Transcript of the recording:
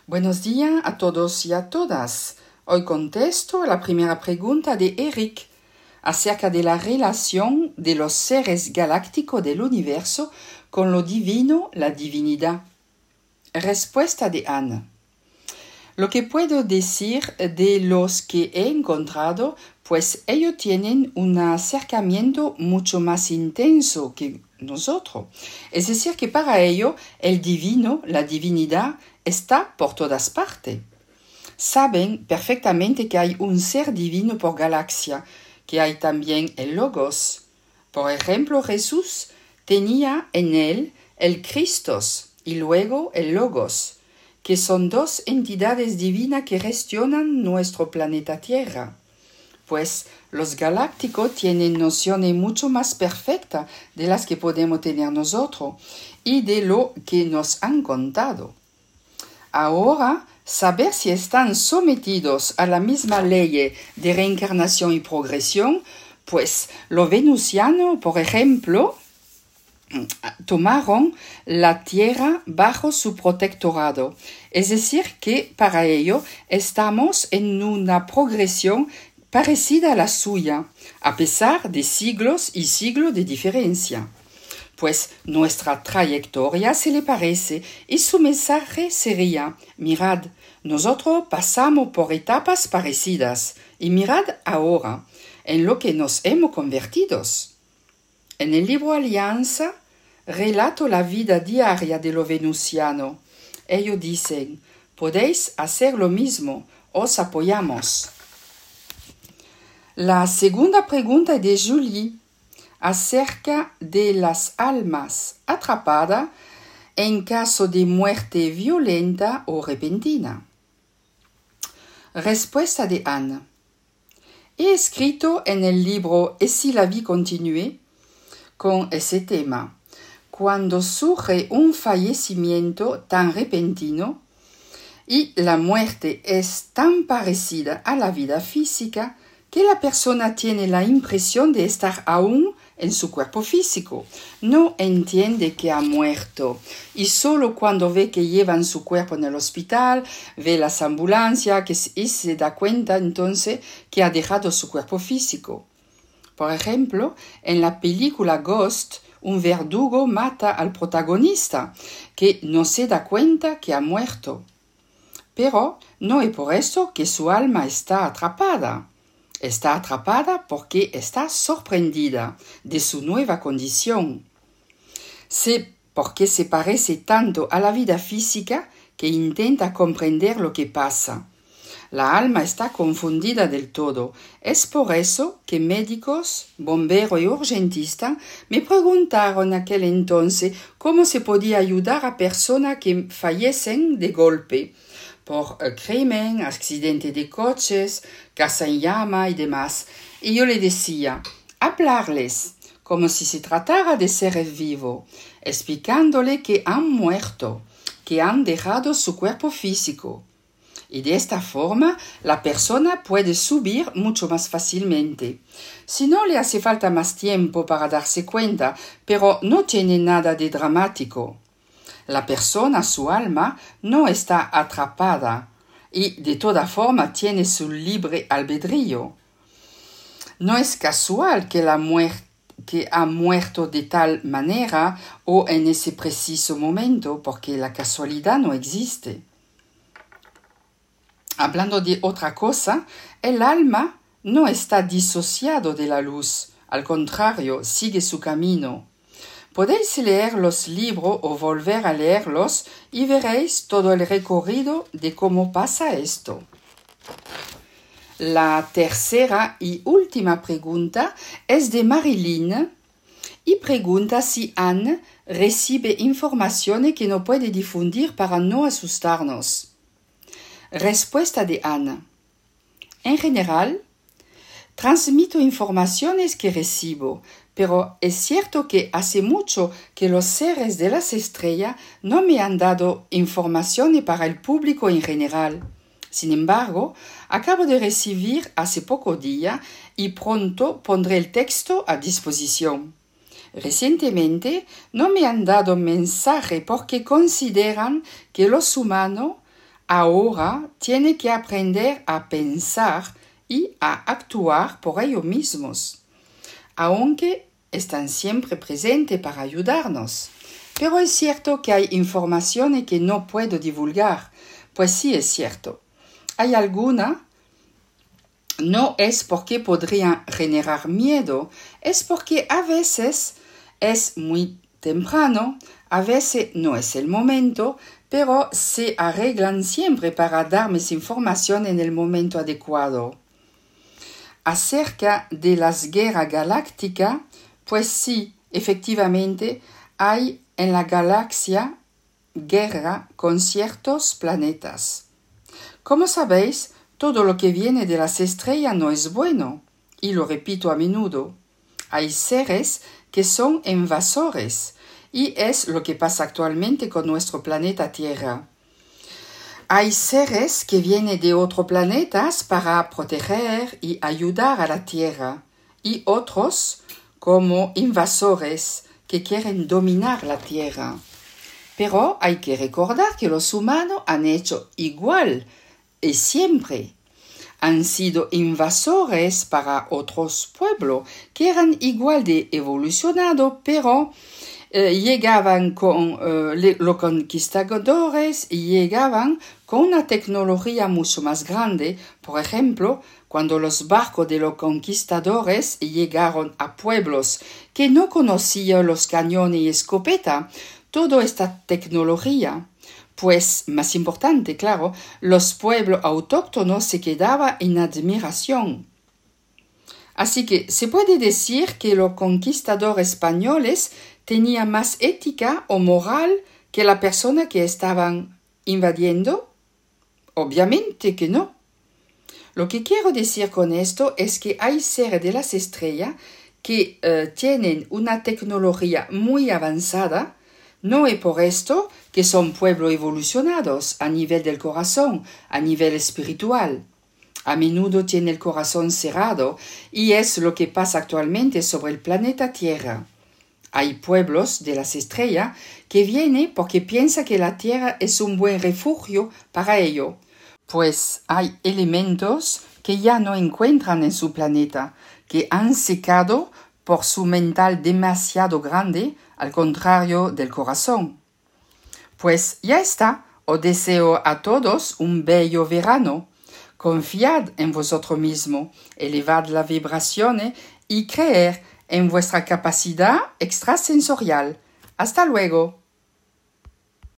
Buenos días a todos y a todas. Hoy contesto a la primera pregunta de Eric acerca de la relación de los seres galácticos del universo con lo divino, la divinidad. Respuesta de Anne. Lo que puedo decir de los que he encontrado, pues ellos tienen un acercamiento mucho más intenso que nosotros. Es decir, que para ellos el divino, la divinidad, está por todas partes. Saben perfectamente que hay un ser divino por galaxia, que hay también el Logos. Por ejemplo, Jesús tenía en él el Christos y luego el Logos, que son dos entidades divinas que gestionan nuestro planeta Tierra. Pues los galácticos tienen nociones mucho más perfectas de las que podemos tener nosotros y de lo que nos han contado. Ahora, saber si están sometidos a la misma ley de reencarnación y progresión, pues los venusianos, por ejemplo, tomaron la Tierra bajo su protectorado. Es decir, que para ello estamos en una progresión parecida a la suya, a pesar de siglos y siglos de diferencia. Pues nuestra trayectoria se le parece y su mensaje sería: mirad, nosotros pasamos por etapas parecidas y mirad ahora en lo que nos hemos convertido. En el libro Alianza relato la vida diaria de los venusianos. Ellos dicen: podéis hacer lo mismo, os apoyamos. La segunda pregunta es de Julie, acerca de las almas atrapadas en caso de muerte violenta o repentina. Respuesta de Anne. He escrito en el libro Et si la vie continue con ese tema. Cuando surge un fallecimiento tan repentino y la muerte es tan parecida a la vida física que la persona tiene la impresión de estar aún en su cuerpo físico. No entiende que ha muerto y solo cuando ve que llevan su cuerpo en el hospital, ve las ambulancias y se da cuenta entonces que ha dejado su cuerpo físico. Por ejemplo, en la película Ghost, un verdugo mata al protagonista, que no se da cuenta que ha muerto. Pero no es por eso que su alma está atrapada. Está atrapada porque está sorprendida de su nueva condición. Porque se parece tanto a la vida física que intenta comprender lo que pasa. La alma está confundida del todo. Es por eso que médicos, bomberos y urgentistas me preguntaron aquel entonces cómo se podía ayudar a personas que fallecen de golpe por crimen, accidente de coches, casa en llama y demás. Y yo le decía: hablarles como si se tratara de seres vivos, explicándole que han muerto, que han dejado su cuerpo físico. Y de esta forma la persona puede subir mucho más fácilmente. Si no, le hace falta más tiempo para darse cuenta, pero no tiene nada de dramático. La persona, su alma, no está atrapada y de toda forma tiene su libre albedrío. No es casual que ha muerto de tal manera o en ese preciso momento, porque la casualidad no existe. Hablando de otra cosa, el alma no está disociado de la luz, al contrario, sigue su camino. Podéis leer los libros o volver a leerlos y veréis todo el recorrido de cómo pasa esto. La tercera y última pregunta es de Marilyn y pregunta si Anne recibe informaciones que no puede difundir para no asustarnos. Respuesta de Anne. En general, transmito informaciones que recibo, pero es cierto que hace mucho que los seres de las estrellas no me han dado informaciones para el público en general. Sin embargo, acabo de recibir hace poco día y pronto pondré el texto a disposición. Recientemente no me han dado mensaje porque consideran que los humanos ahora tiene que aprender a pensar y a actuar por ellos mismos, aunque están siempre presentes para ayudarnos. Pero es cierto que hay informaciones que no puedo divulgar, pues sí es cierto. Hay alguna, no es porque podrían generar miedo, es porque a veces es muy temprano, a veces no es el momento, pero se arreglan siempre para darme información en el momento adecuado. Acerca de las guerras galácticas, pues sí, efectivamente, hay en la galaxia guerra con ciertos planetas. Como sabéis, todo lo que viene de las estrellas no es bueno, y lo repito a menudo. Hay seres que son invasores, y es lo que pasa actualmente con nuestro planeta Tierra. Hay seres que vienen de otros planetas para proteger y ayudar a la Tierra, y otros como invasores que quieren dominar la Tierra. Pero hay que recordar que los humanos han hecho igual y siempre. Han sido invasores para otros pueblos que eran igual de evolucionados, pero llegaban con los conquistadores y llegaban con una tecnología mucho más grande. Por ejemplo, cuando los barcos de los conquistadores llegaron a pueblos que no conocían los cañones y escopeta, toda esta tecnología, pues más importante, claro, los pueblos autóctonos se quedaban en admiración. Así que se puede decir que los conquistadores españoles tenían más ética o moral que la persona que estaban invadiendo. Obviamente que no. Lo que quiero decir con esto es que hay seres de las estrellas que tienen una tecnología muy avanzada. No es por esto que son pueblos evolucionados a nivel del corazón, a nivel espiritual. A menudo tiene el corazón cerrado y es lo que pasa actualmente sobre el planeta Tierra. Hay pueblos de las estrellas que vienen porque piensan que la Tierra es un buen refugio para ello, pues hay elementos que ya no encuentran en su planeta, que han secado por su mental demasiado grande, al contrario del corazón. Pues ya está, os deseo a todos un bello verano. Confiad en vosotros mismos, elevad las vibraciones y creer en vuestra capacidad extrasensorial. Hasta luego.